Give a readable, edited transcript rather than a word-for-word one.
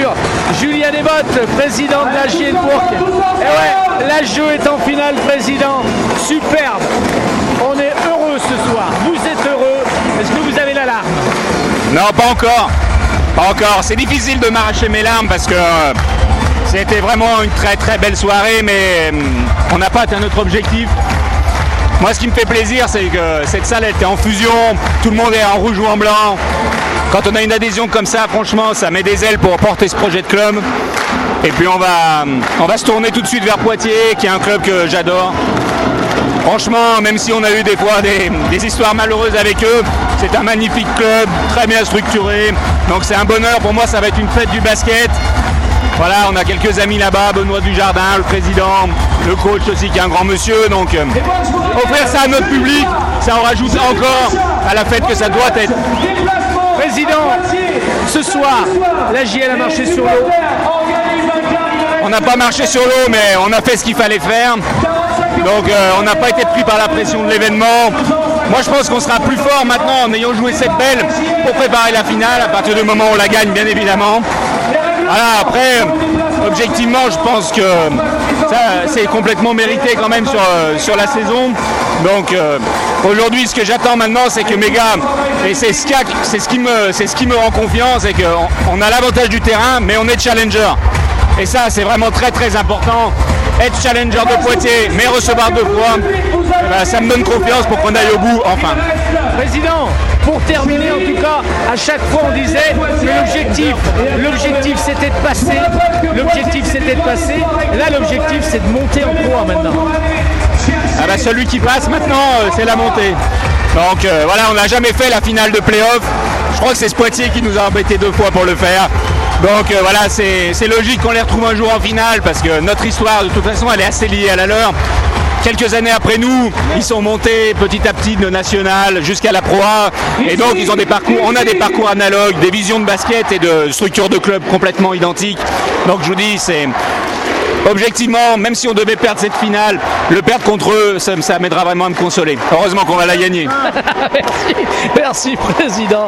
sûr, Julien Desbottes, président de la Gielbourg. Et ouais, la Gio est en finale, président. Superbe. On est heureux ce soir. Vous êtes heureux. Est-ce que vous avez la larme? Non, pas encore. Pas encore. C'est difficile de m'arracher mes larmes parce que c'était vraiment une très très belle soirée, mais on n'a pas atteint notre objectif. Moi, ce qui me fait plaisir, c'est que cette salle elle était en fusion, tout le monde est en rouge ou en blanc. Quand on a une adhésion comme ça, franchement, ça met des ailes pour porter ce projet de club. Et puis on va se tourner tout de suite vers Poitiers, qui est un club que j'adore. Franchement, même si on a eu des fois des histoires malheureuses avec eux, c'est un magnifique club, très bien structuré. Donc c'est un bonheur, pour moi ça va être une fête du basket. Voilà, on a quelques amis là-bas, Benoît Dujardin, le président, le coach aussi qui est un grand monsieur. Donc offrir ça à notre public, ça en rajoute encore à la fête que ça doit être. Président, ce soir, la JL a marché sur l'eau. On n'a pas marché sur l'eau, mais on a fait ce qu'il fallait faire. Donc on n'a pas été pris par la pression de l'événement. Moi je pense qu'on sera plus fort maintenant en ayant joué cette belle pour préparer la finale, à partir du moment où on la gagne bien évidemment. Voilà, après, objectivement, je pense que ça, c'est complètement mérité quand même sur la saison. Donc aujourd'hui, ce que j'attends maintenant, c'est que mes gars, et c'est ce qui me rend confiance, c'est qu'on a l'avantage du terrain, mais on est challenger. Et ça, c'est vraiment très très important. Être challenger de Poitiers, mais recevoir 2 fois, ben, ça me donne confiance pour qu'on aille au bout, enfin. Président, pour terminer en tout cas, à chaque fois on disait que l'objectif c'était de passer, là l'objectif c'est de monter en Pro maintenant. Ah bah celui qui passe maintenant, c'est la montée. Donc voilà, on n'a jamais fait la finale de play-off. Je crois que c'est ce Poitiers qui nous a embêté 2 fois pour le faire. Donc voilà, c'est logique qu'on les retrouve un jour en finale parce que notre histoire de toute façon elle est assez liée à la leur. Quelques années après nous, ils sont montés petit à petit de national jusqu'à la Pro A. Et donc ils ont on a des parcours analogues, des visions de basket et de structures de club complètement identiques. Donc je vous dis, c'est objectivement, même si on devait perdre cette finale, le perdre contre eux, ça m'aidera vraiment à me consoler. Heureusement qu'on va la gagner. Merci président.